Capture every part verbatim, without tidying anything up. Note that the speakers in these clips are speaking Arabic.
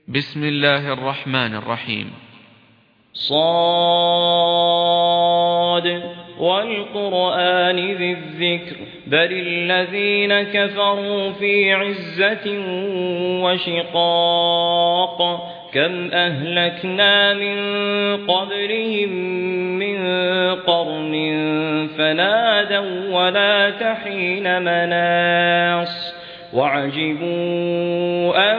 بسم الله الرحمن الرحيم. صاد والقرآن ذي الذكر بل الذين كفروا في عزة وشقاق كم أهلكنا من قبلهم من قرن فنادوا ولا تحين مناص وعجبوا أن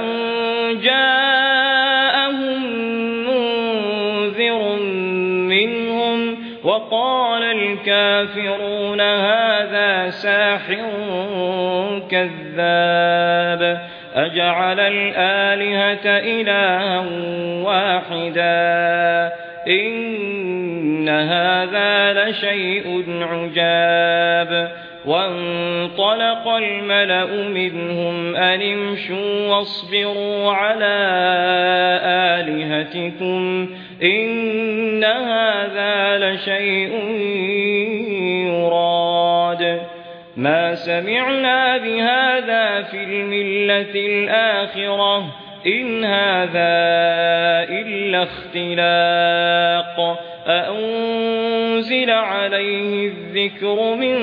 جاءهم منذر منهم وقال الكافرون هذا ساحر كذاب أجعل الآلهة إلها واحدا إن هذا لشيء عجاب وانطلق الملأ منهم أن امشوا واصبروا على آلهتكم إن هذا لشيء يراد ما سمعنا بهذا في الملة الآخرة إن هذا إلا اختلاق أأنزل عليه الذكر من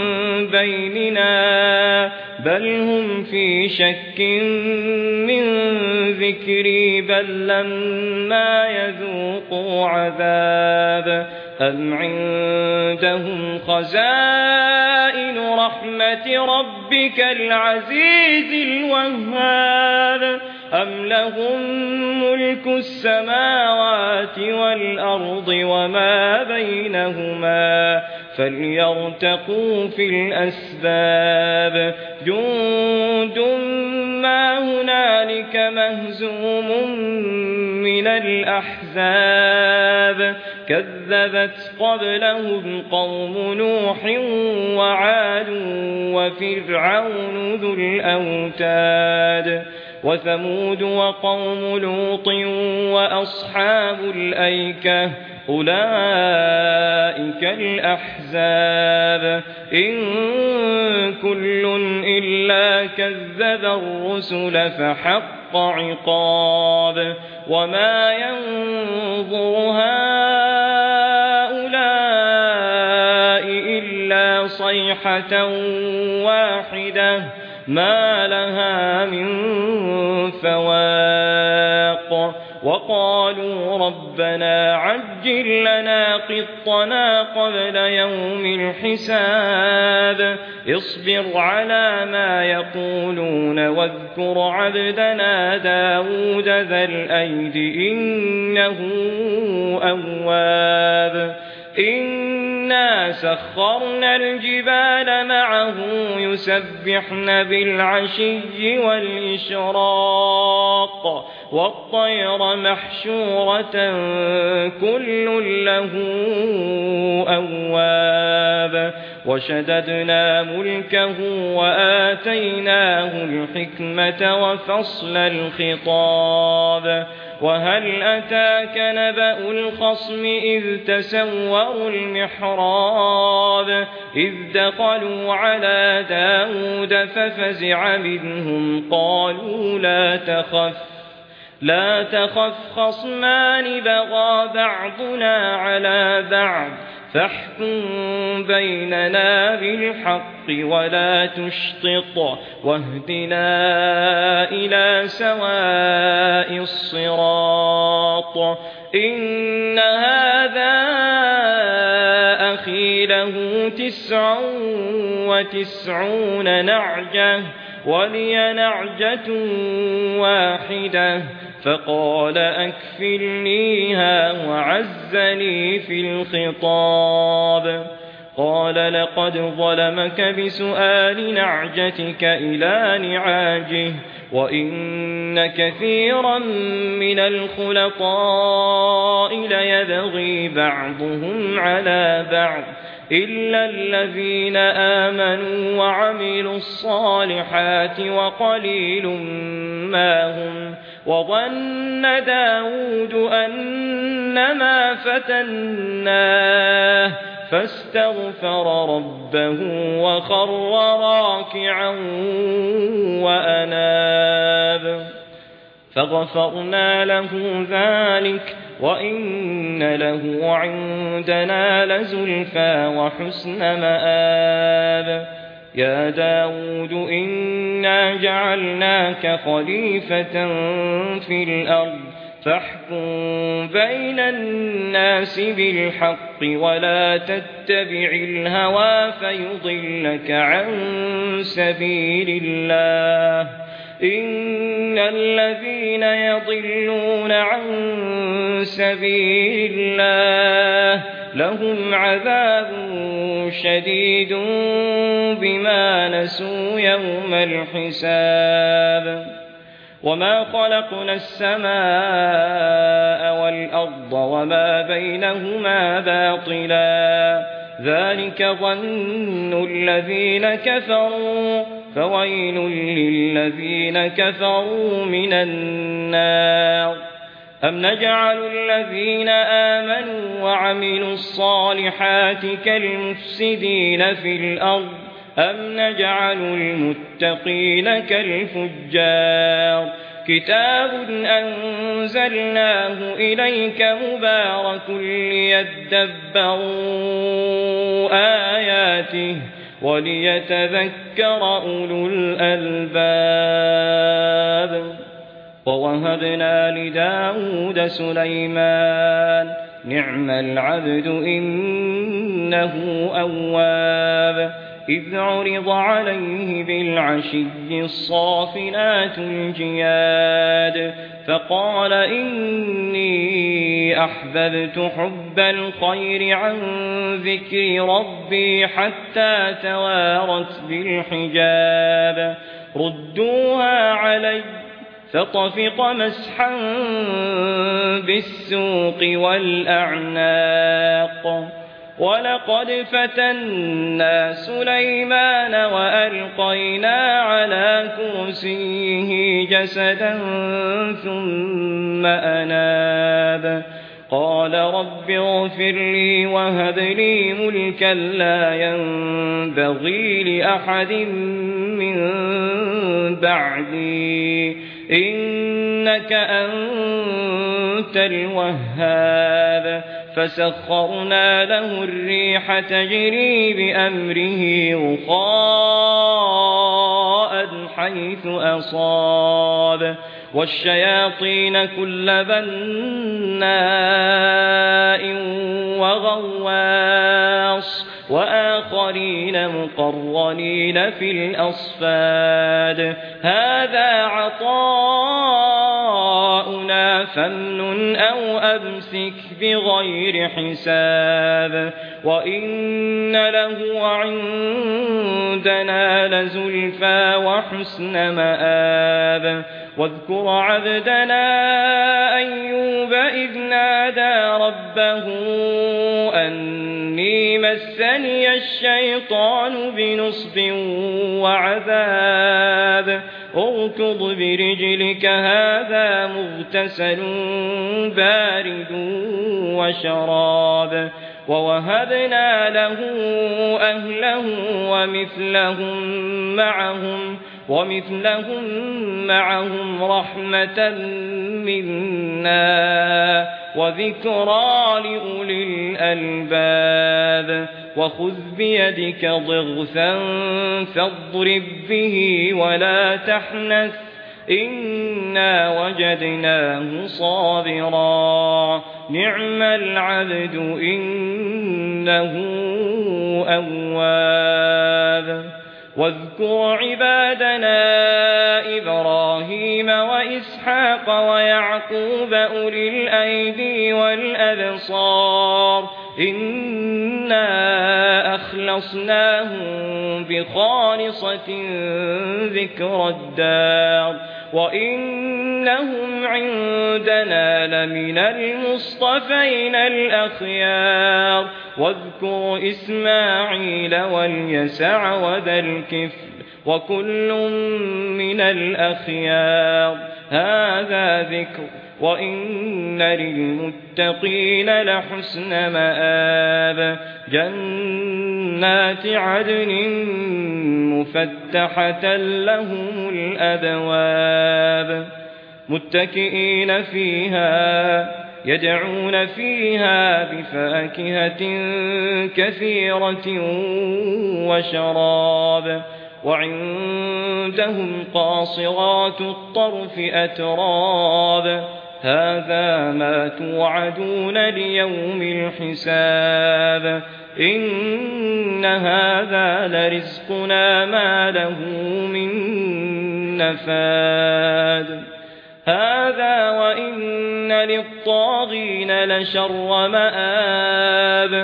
بيننا بل هم في شك من ذكري بل لما يذوقوا عذاب أم عندهم خزائن رحمة ربك العزيز الوهاب أم لهم ملك السماوات والأرض وما بينهما فليرتقوا في الأسباب جند ما هنالك مهزوم من الأحزاب كذبت قبلهم قوم نوح وعاد وفرعون ذو الأوتاد وثمود وقوم لوط وأصحاب الأيكة أولئك الأحزاب إن كل إلا كذب الرسل فحق عقاب وما ينظر هؤلاء إلا صيحة واحدة ما لها من فواق وقالوا ربنا عجل لنا قطنا قبل يوم الحساب اصبر على ما يقولون واذكر عبدنا داود ذا الأيد إنه أواب إنا سخرنا الجبال معه يسبحن بالعشي والإشراق والطير محشورة كل له أواب وشددنا ملكه وآتيناه الحكمة وفصل الخطاب وهل أتاك نبأ الخصم إذ تسوروا المحراب إذ دخلوا على داود ففزع منهم قالوا لا تخف لا تخف خصمان بغى بعضنا على بعض فاحكم بيننا بالحق ولا تشطط واهدنا إلى سواء الصراط إن هذا أخي له تسع وتسعون نعجة ولي نعجة واحدة فقال أكفلنيها وعزني في الخطاب قال لقد ظلمك بسؤال نعجتك إلى نعاجه وإن كثيرا من الخلطاء ليبغي بعضهم على بعض إلا الذين آمنوا وعملوا الصالحات وقليل ما هم وظن داود أنما فتناه فاستغفر ربه وخر راكعا وأناب فغفرنا له ذلك وإن له عندنا لزلفى وحسن مآب يا داود إنا جعلناك خليفة في الأرض فاحكم بين الناس بالحق ولا تتبع الهوى فيضلك عن سبيل الله إن الذين يضلون عن سبيل الله لهم عذاب شديد بما نسوا يوم الحساب وما خلقنا السماء والأرض وما بينهما باطلا ذلك ظن الذين كفروا فويل للذين كفروا من النار أم نجعل الذين آمنوا وعملوا الصالحات كالمفسدين في الأرض أم نجعل المتقين كالفجار كتاب أنزلناه إليك مبارك ليدبروا آياته وليتذكر أولو الألباب ووهبنا لداود سليمان نعم العبد إنه أواب إذ عرض عليه بالعشي الصافنات الجياد فقال إني أحببت حب الخير عن ذكر ربي حتى توارت بالحجاب ردوها علي فطفق مسحا بالسوق والأعناق ولقد فتنا سليمان وألقينا على كرسيه جسدا ثم أناب قال رب اغفر لي وهب لي ملكا لا ينبغي لأحد من بعدي إنك أنت الوهاب فسخرنا له الريح تجري بأمره رخاء حيث أصاب والشياطين كل بناء وغواص وآخرين مقرنين في الأصفاد هذا عطاؤنا فامنن أو أمسك بغير حساب وإن له عندنا لزلفى وحسن مآب واذكر عبدنا أيوب إذ نادى ربه أني مسني الشيطان بنصب وعذاب اركض برجلك هذا مغتسل بارد وشراب ووهبنا له أهله ومثلهم معهم ومثلهم معهم رحمة منا وذكرى لأولي الألباب وخذ بيدك ضغثا فاضرب به ولا تحنث إنا وجدناه صابرا نعم العبد إنه أواب واذكر عبادنا إبراهيم وإسحاق ويعقوب أولي الأيدي والأبصار إنا أخلصناهم بخالصة ذكر الدار وإنهم عندنا لمن المصطفين الأخيار واذكر إسماعيل واليسع وذا الكفل وكل من الأخيار هذا ذكر وإن للمتقين لحسن مآب جنات عدن مفتحة لهم الأبواب متكئين فيها يدعون فيها بفاكهة كثيرة وشراب وعندهم قاصرات الطرف أتراب هذا ما توعدون ليوم الحساب إن هذا لرزقنا ما له من نفاد هذا وإن للطاغين لشر مآب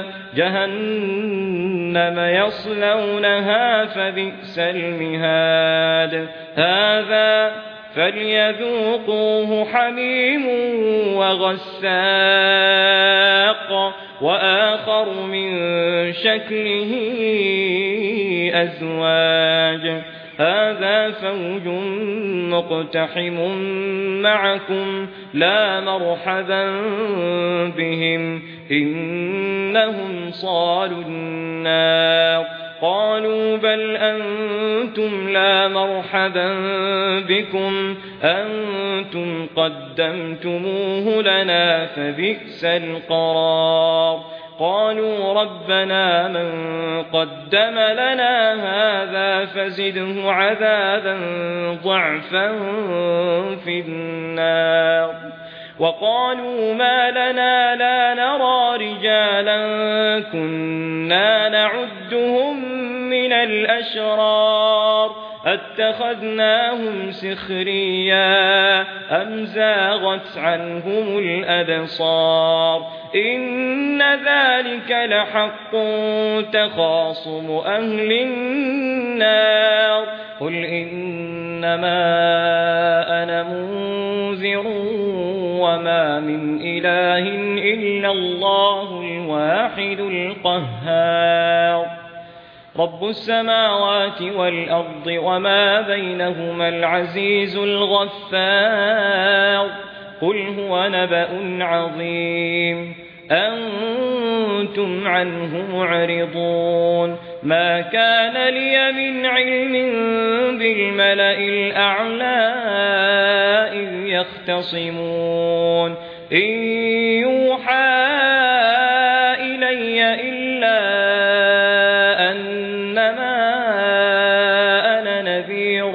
جهنم يصلونها فبئس المهاد هذا فليذوقوه حميم وغساق وآخر من شكله أزواج هذا فوج مقتحم معكم لا مرحبا بهم إنهم صالوا النار قالوا بل أنتم لا مرحبا بكم أنتم قدمتموه لنا فبئس القرار قالوا ربنا من قدم لنا هذا فزده عذابا ضعفا في النار وقالوا ما لنا لا نرى رجالا كنا نعدهم من الأشرار اتخذناهم سخريا أم زاغت عنهم الأبصار إن ذلك لحق تخاصم أهل النار قل إنما أنا منذر وما من إله إلا الله الواحد القهار رب السماوات والأرض وما بينهما العزيز الغفار قل هو نبأ عظيم أنتم عنه معرضون ما كان لي من علم بالملأ الأعلى إذ يختصمون إن يوحى إلي إلا أنما أنا نذير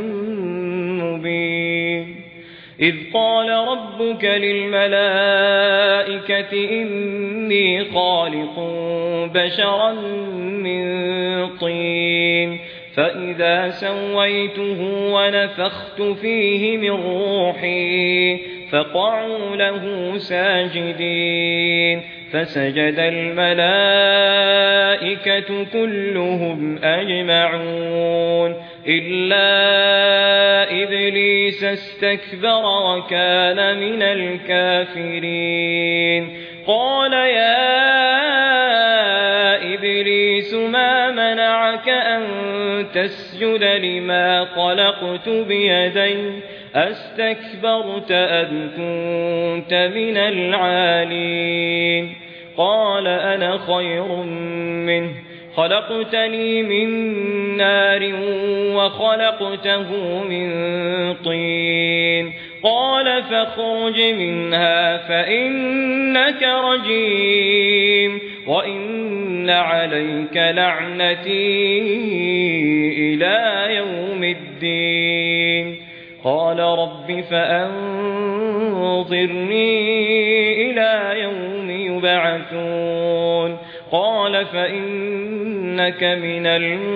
مبين إذ قال ربك للملائكة إني خالق بشرا من طين فإذا سويته ونفخت فيه من روحي فقعوا له ساجدين فسجد الملائكة كلهم أجمعون إلا إبليس استكبر وكان من الكافرين قال يا إبليس ما منعك أن تسجد لما خلقت بيدي أستكبرت أم كنت من العالين قال أنا خير منه خلقتني من نار وخلقته من طين قال فاخرج منها فإنك رجيم وإن عليك لعنتي إلى يوم الدين قال رب فأنظرني إلى يوم يبعثون قال فإنك من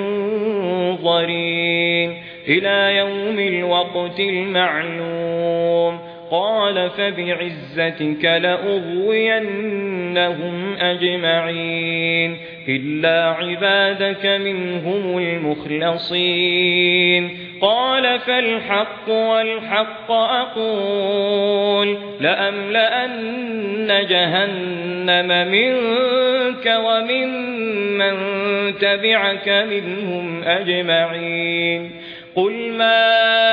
المنظرين إلى يوم الوقت المعلوم قال فبعزتك لأغوينهم أجمعين إلا عبادك منهم المخلصين قال فالحق والحق أقول لأملأن جهنم منك ومن من تبعك منهم أجمعين قل ما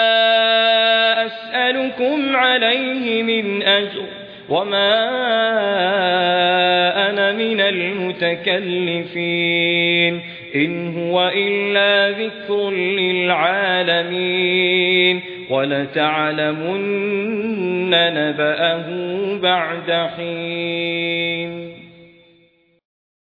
أسألكم عليه من أجر وما أنا من المتكلفين إن هو إلا ذكر للعالمين وَلَتَعْلَمُنَّ نَبَأَهُ بَعْدَ حِينٍ